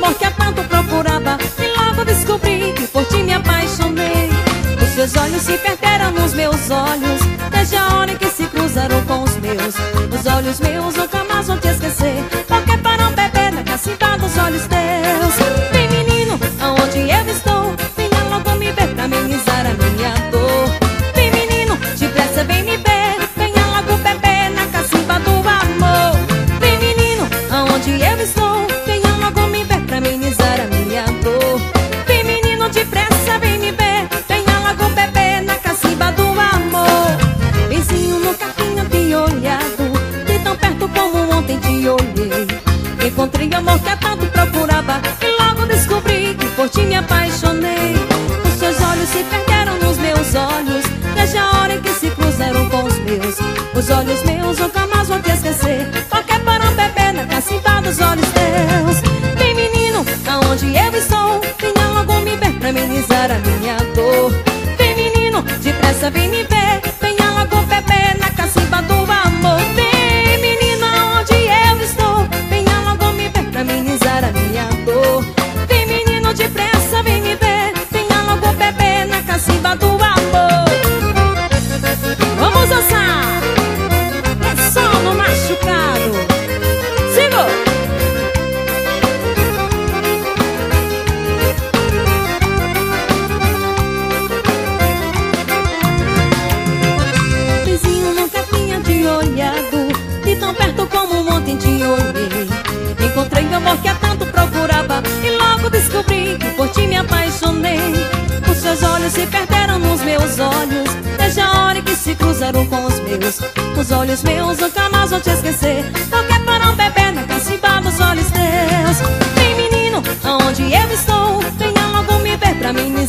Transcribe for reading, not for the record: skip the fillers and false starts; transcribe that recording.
amor que há tanto procurava, e logo descobri que por ti me apaixonei. Os seus olhos se perderam nos meus olhos, desde a hora em que se cruzaram com os meus. Os olhos meus nunca mais vão te esquecer, porque para um bebê na cacimba dos olhos teus. Vem menino, aonde eu estou, venha logo me ver pra amenizar a minha dor. Vem menino, depressa vem me ver, venha logo bebê na cacimba do amor. Vem menino, aonde eu estou, venha logo me ver pra amenizar a minha dor. Vem menino, depressa vem me ver, venha logo bebê na cacimba do amor. Benzinho, nunca tinha te olhado de tão perto como ontem te olhei. Encontrei o amor que há tanto procurava, e logo descobri que por ti me apaixonei. Os seus olhos se perderam nos meus olhos, desde a hora em que se cruzaram com os meus. Os olhos meus nunca mais vão te esquecer, porque para um bebê na cacimba dos olhos teus. Vem menino, aonde eu estou, venha logo me ver pra amenizar a minha dor. Vem menino, depressa vem me ver, venha logo bebê na cacimba do amor. Vem menino, aonde eu estou, venha logo me ver pra amenizar a minha dor. Vem menino, depressa vem me ver, venha logo bebê na cacimba do amor. Vamos dançar, é só no machucado. Sigo! Vizinho, nunca tinha te olhado de tão perto como ontem te olhei. Encontrei o amor que há tanto procurava, e logo descobri que por ti me apaixonei. Os seus olhos se perderam nos meus olhos, desde a hora em que se cruzaram com os meus. Os olhos meus nunca mais vão te esquecer, porque para um bebê na cacimba dos olhos teus. Vem menino, aonde eu estou, venha logo me ver pra mim